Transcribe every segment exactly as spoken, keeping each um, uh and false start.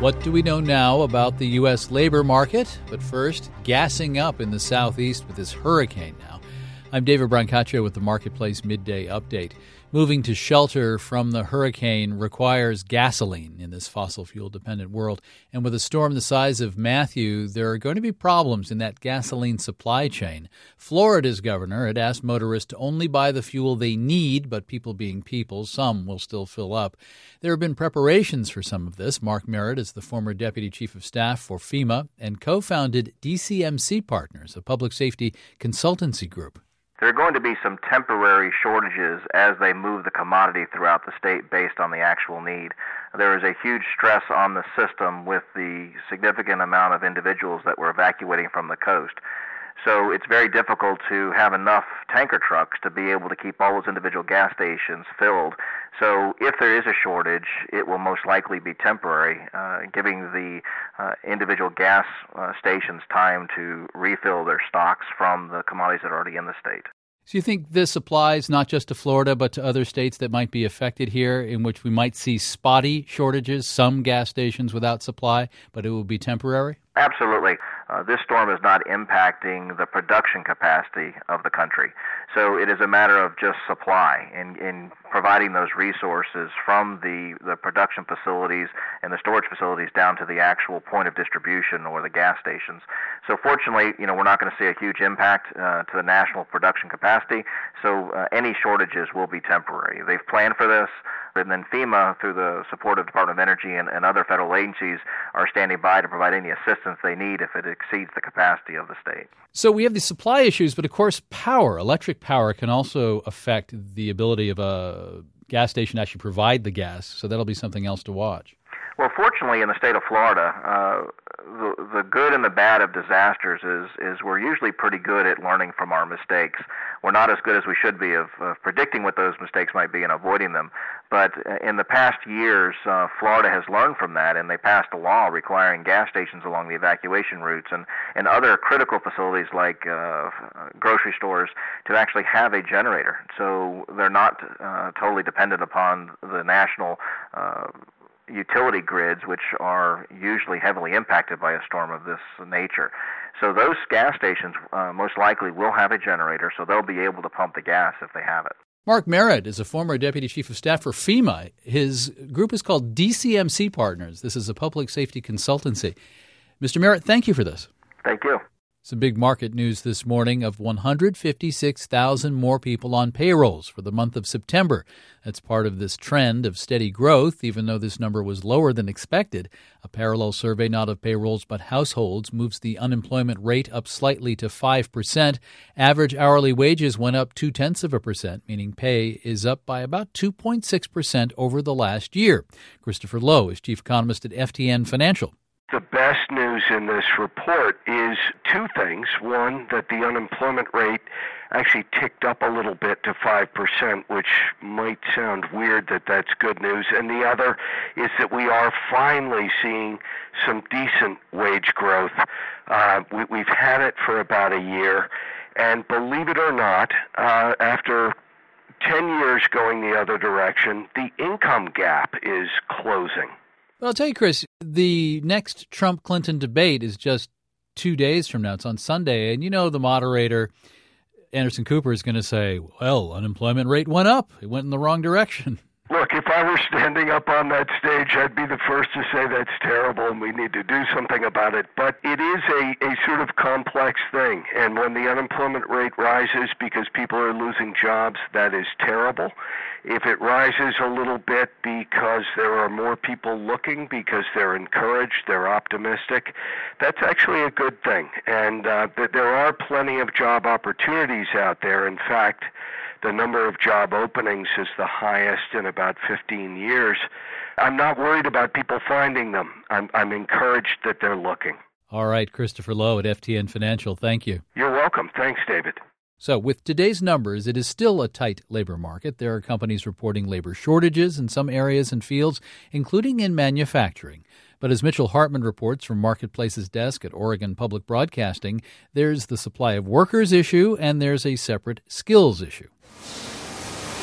What do we know now about the U S labor market? But first, gassing up in the southeast with this hurricane now. I'm David Brancaccio with the Marketplace Midday Update. Moving to shelter from the hurricane requires gasoline in this fossil fuel-dependent world. And with a storm the size of Matthew, there are going to be problems in that gasoline supply chain. Florida's governor had asked motorists to only buy the fuel they need, but people being people, some will still fill up. There have been preparations for some of this. Mark Merritt is the former deputy chief of staff for FEMA and co-founded D C M C Partners, a public safety consultancy group. There are going to be some temporary shortages as they move the commodity throughout the state based on the actual need. There is a huge stress on the system with the significant amount of individuals that were evacuating from the coast. So it's very difficult to have enough tanker trucks to be able to keep all those individual gas stations filled. So if there is a shortage, it will most likely be temporary, uh, giving the uh, individual gas uh, stations time to refill their stocks from the commodities that are already in the state. So you think this applies not just to Florida, but to other states that might be affected here, in which we might see spotty shortages, some gas stations without supply, but it will be temporary? Absolutely. Uh, this storm is not impacting the production capacity of the country. So it is a matter of just supply and in providing those resources from the, the production facilities and the storage facilities down to the actual point of distribution or the gas stations. So fortunately, you know, we're not going to see a huge impact uh, to the national production capacity. So uh, any shortages will be temporary. They've planned for this. And then FEMA, through the support of the Department of Energy and, and other federal agencies, are standing by to provide any assistance they need if it exceeds the capacity of the state. So we have the supply issues, but of course power, electric power, can also affect the ability of a gas station to actually provide the gas. So that'll be something else to watch. Well, fortunately, in the state of Florida, uh, the, the good and the bad of disasters is, is we're usually pretty good at learning from our mistakes. We're not as good as we should be of, of predicting what those mistakes might be and avoiding them. But in the past years, uh, Florida has learned from that, and they passed a law requiring gas stations along the evacuation routes and, and other critical facilities like uh, grocery stores to actually have a generator. So they're not uh, totally dependent upon the national uh utility grids, which are usually heavily impacted by a storm of this nature. So those gas stations uh, most likely will have a generator, so they'll be able to pump the gas if they have it. Mark Merritt is a former deputy chief of staff for FEMA. His group is called D C M C Partners. This is a public safety consultancy. Mister Merritt, thank you for this. Thank you. Some big market news this morning of one hundred fifty-six thousand more people on payrolls for the month of September. That's part of this trend of steady growth, even though this number was lower than expected. A parallel survey, not of payrolls but households, moves the unemployment rate up slightly to five percent. Average hourly wages went up two-tenths of a percent, meaning pay is up by about two point six percent over the last year. Christopher Lowe is chief economist at F T N Financial. The best news in this report is two things. One, that the unemployment rate actually ticked up a little bit to five percent, which might sound weird that that's good news. And the other is that we are finally seeing some decent wage growth. Uh, we, we've had it for about a year. And believe it or not, uh, after ten years going the other direction, the income gap is closing. Well, I'll tell you, Chris, the next Trump-Clinton debate is just two days from now. It's on Sunday. And you know the moderator, Anderson Cooper, is going to say, well, unemployment rate went up. It went in the wrong direction. Look, if I were standing up on that stage, I'd be the first to say that's terrible and we need to do something about it. But it is a, a sort of complex thing. And when the unemployment rate rises because people are losing jobs, that is terrible. If it rises a little bit because there are more people looking, because they're encouraged, they're optimistic, that's actually a good thing. And uh, there are plenty of job opportunities out there. In fact, the number of job openings is the highest in about fifteen years. I'm not worried about people finding them. I'm, I'm encouraged that they're looking. All right, Christopher Lowe at F T N Financial. Thank you. You're welcome. Thanks, David. So with today's numbers, it is still a tight labor market. There are companies reporting labor shortages in some areas and fields, including in manufacturing. But as Mitchell Hartman reports from Marketplace's desk at Oregon Public Broadcasting, there's the supply of workers issue and there's a separate skills issue. So this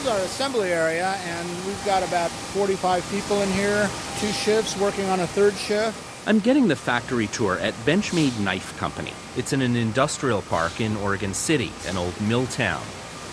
is our assembly area, and we've got about forty-five people in here, two shifts working on a third shift. I'm getting the factory tour at Benchmade Knife Company. It's in an industrial park in Oregon City, an old mill town.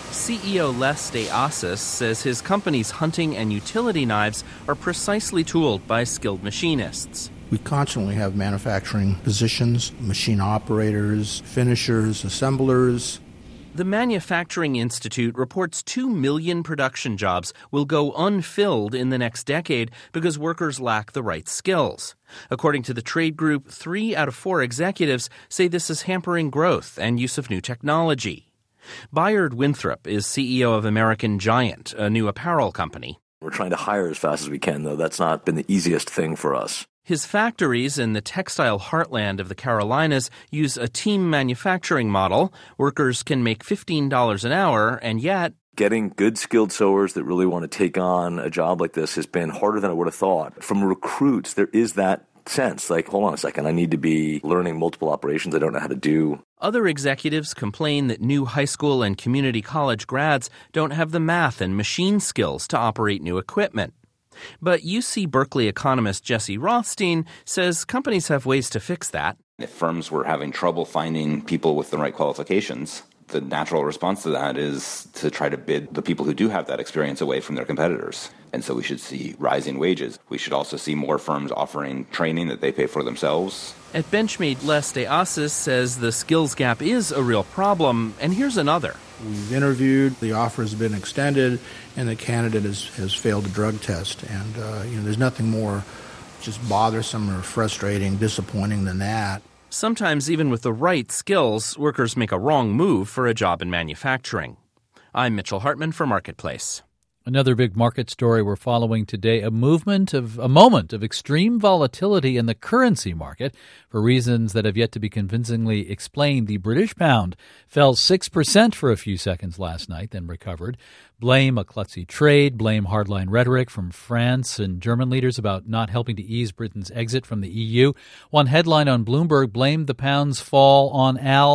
C E O Les DeAssis says his company's hunting and utility knives are precisely tooled by skilled machinists. We constantly have manufacturing positions, machine operators, finishers, assemblers. The Manufacturing Institute reports two million production jobs will go unfilled in the next decade because workers lack the right skills. According to the trade group, three out of four executives say this is hampering growth and use of new technology. Bayard Winthrop is C E O of American Giant, a new apparel company. We're trying to hire as fast as we can, though. That's not been the easiest thing for us. His factories in the textile heartland of the Carolinas use a team manufacturing model. Workers can make fifteen dollars an hour, and yet getting good skilled sewers that really want to take on a job like this has been harder than I would have thought. From recruits, there is that sense, like, hold on a second, I need to be learning multiple operations I don't know how to do. Other executives complain that new high school and community college grads don't have the math and machine skills to operate new equipment. But U C Berkeley economist Jesse Rothstein says companies have ways to fix that. If firms were having trouble finding people with the right qualifications, the natural response to that is to try to bid the people who do have that experience away from their competitors. And so we should see rising wages. We should also see more firms offering training that they pay for themselves. At Benchmade, Les DeAssis says the skills gap is a real problem, and here's another. We've interviewed, the offer has been extended, and the candidate has, has failed a drug test. And, uh, you know, there's nothing more just bothersome or frustrating, disappointing than that. Sometimes, even with the right skills, workers make a wrong move for a job in manufacturing. I'm Mitchell Hartman for Marketplace. Another big market story we're following today, a movement of a moment of extreme volatility in the currency market. For reasons that have yet to be convincingly explained, the British pound fell six percent for a few seconds last night, then recovered. Blame a klutzy trade, blame hardline rhetoric from France and German leaders about not helping to ease Britain's exit from the E U. One headline on Bloomberg blamed the pound's fall on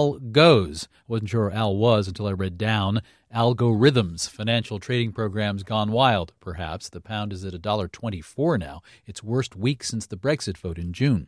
algos. Wasn't sure where Al was until I read down. Algorithms, financial trading programs gone wild, perhaps. The pound is at one dollar twenty-four now, its worst week since the Brexit vote in June.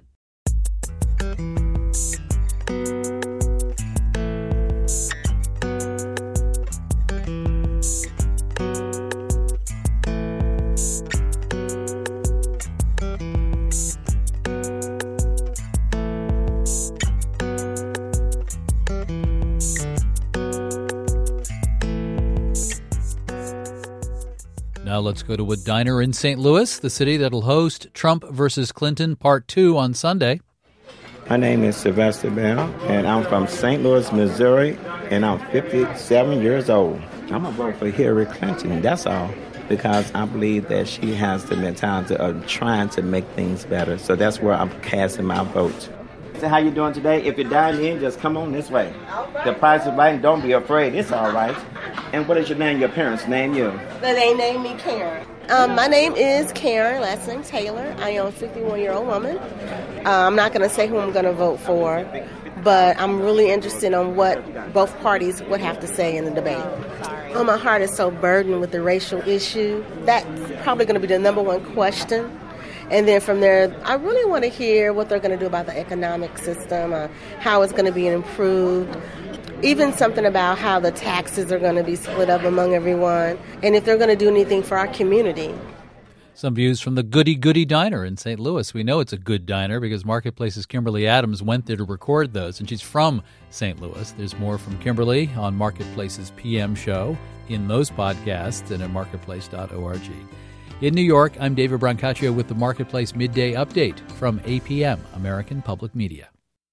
Now let's go to a diner in Saint Louis, the city that'll host Trump versus Clinton Part two on Sunday. My name is Sylvester Bell, and I'm from Saint Louis, Missouri, and I'm fifty-seven years old. I'm going to vote for Hillary Clinton, that's all, because I believe that she has the mentality of trying to make things better. So that's where I'm casting my vote. So how you doing today? If you're dining in, just come on this way. The price is right, and don't be afraid. It's all right. And what is your name? Your parents name you? They name me Karen. Um, my name is Karen, last name Taylor. I am a fifty-one-year-old woman. Uh, I'm not going to say who I'm going to vote for, but I'm really interested on what both parties would have to say in the debate. Oh, my heart is so burdened with the racial issue. That's probably going to be the number one question. And then from there, I really want to hear what they're going to do about the economic system, uh, how it's going to be improved, even something about how the taxes are going to be split up among everyone, and if they're going to do anything for our community. Some views from the Goody Goody Diner in Saint Louis. We know it's a good diner because Marketplace's Kimberly Adams went there to record those, and she's from Saint Louis. There's more from Kimberly on Marketplace's P M show, in those podcasts, and at marketplace dot org. In New York, I'm David Brancaccio with the Marketplace Midday Update from A P M, American Public Media.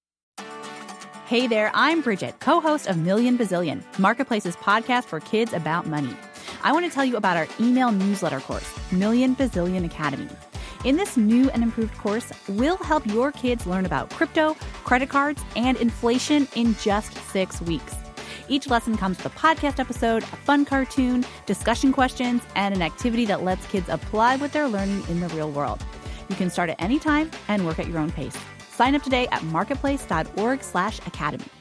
Hey there, I'm Bridget, co-host of Million Bazillion, Marketplace's podcast for kids about money. I want to tell you about our email newsletter course, Million Bazillion Academy. In this new and improved course, we'll help your kids learn about crypto, credit cards, and inflation in just six weeks. Each lesson comes with a podcast episode, a fun cartoon, discussion questions, and an activity that lets kids apply what they're learning in the real world. You can start at any time and work at your own pace. Sign up today at marketplace dot org slash academy.